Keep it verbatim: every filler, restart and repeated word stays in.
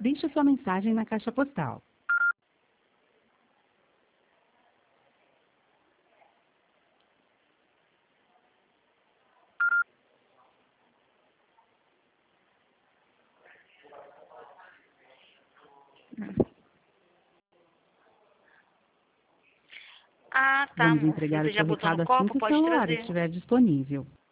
Deixe sua mensagem na caixa postal. Ah, tá, Vamos moça. entregar Você o já seu botou no recado assim copo? que o Pode celular trazer. estiver disponível.